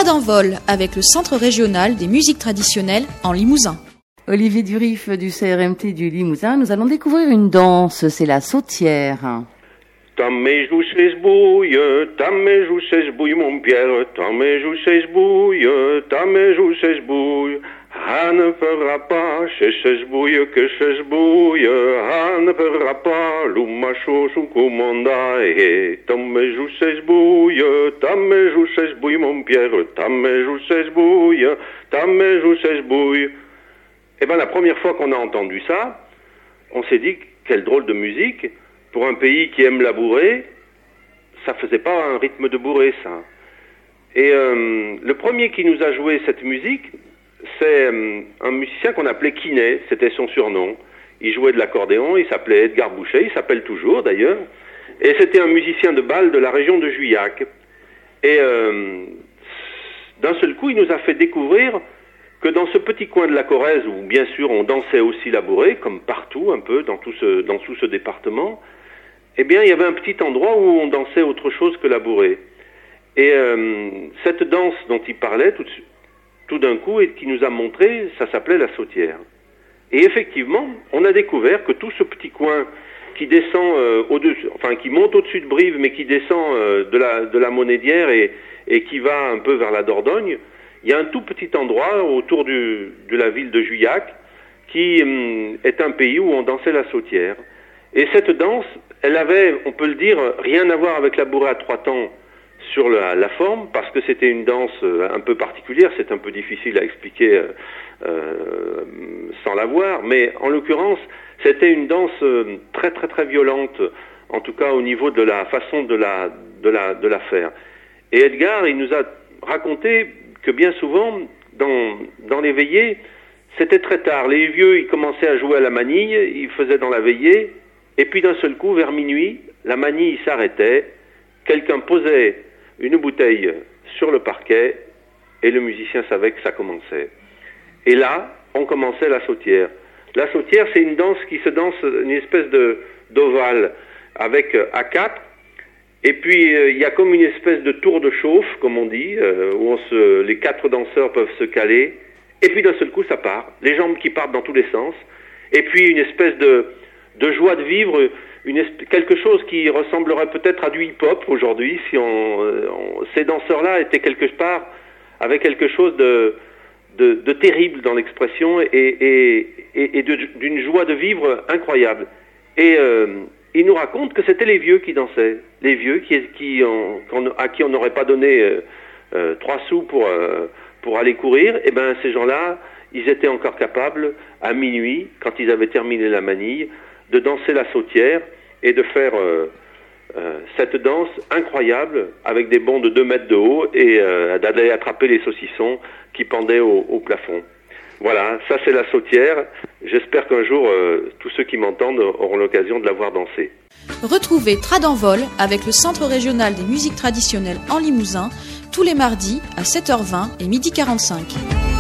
Trad en vol avec le Centre régional des musiques traditionnelles en Limousin. Olivier Durif du CRMT du Limousin, nous allons découvrir une danse, c'est la sautière. Tamme jouches bouille, mon Pierre, tamme jouches bouille, Han ne fera pas, chèche bouille, que chèche bouille, Han ne fera pas, l'oumacho sous commanda, et tamme jouches bouille, mon Pierre, tamme jouches bouille. Eh ben, la première fois qu'on a entendu ça, on s'est dit, quelle drôle de musique, pour un pays qui aime la bourrée, ça faisait pas un rythme de bourrée, ça. Et le premier qui nous a joué cette musique, c'est un musicien qu'on appelait Quinet, c'était son surnom. Il jouait de l'accordéon, il s'appelait Edgar Boucher, il s'appelle toujours d'ailleurs. Et c'était un musicien de bal de la région de Juillac. Et d'un seul coup, il nous a fait découvrir que dans ce petit coin de la Corrèze, où bien sûr on dansait aussi la bourrée, comme partout un peu dans tout ce département, eh bien il y avait un petit endroit où on dansait autre chose que la bourrée. Et cette danse dont il parlait tout d'un coup et qui nous a montré, ça s'appelait la sautière. Et effectivement, on a découvert que tout ce petit coin qui descend qui monte au-dessus de Brive, mais qui descend de la Monédière et qui va un peu vers la Dordogne, il y a un tout petit endroit autour de la ville de Juillac qui est un pays où on dansait la sautière. Et cette danse, elle avait, on peut le dire, rien à voir avec la bourrée à trois temps sur la forme, parce que c'était une danse un peu particulière, c'est un peu difficile à expliquer sans la voir, mais en l'occurrence, c'était une danse très très très violente, en tout cas au niveau de la façon de la faire. Et Edgar, il nous a raconté que bien souvent, dans les veillées, c'était très tard. Les vieux, ils commençaient à jouer à la manille, ils faisaient dans la veillée, et puis d'un seul coup, vers minuit, la manille s'arrêtait, quelqu'un posait une bouteille sur le parquet, et le musicien savait que ça commençait. Et là, on commençait la sautière. La sautière, c'est une danse qui se danse, une espèce d'ovale, avec à quatre. Et puis, il y a comme une espèce de tour de chauffe, comme on dit, où les quatre danseurs peuvent se caler. Et puis, d'un seul coup, ça part. Les jambes qui partent dans tous les sens. Et puis, une espèce de joie de vivre, quelque chose qui ressemblerait peut-être à du hip-hop aujourd'hui, si ces danseurs-là étaient quelque part avec quelque chose de terrible dans l'expression et d'une joie de vivre incroyable. Et il nous raconte que c'était les vieux qui dansaient, les vieux à qui on n'aurait pas donné 3 sous pour aller courir. Et ben ces gens-là, ils étaient encore capables à minuit, quand ils avaient terminé la manille, de danser la sautière et de faire cette danse incroyable avec des bonds de 2 mètres de haut et d'aller attraper les saucissons qui pendaient au plafond. Voilà, ça c'est la sautière. J'espère qu'un jour, tous ceux qui m'entendent auront l'occasion de la voir danser. Retrouvez Trad en vol avec le Centre régional des musiques traditionnelles en Limousin tous les mardis à 7h20 et 12h45.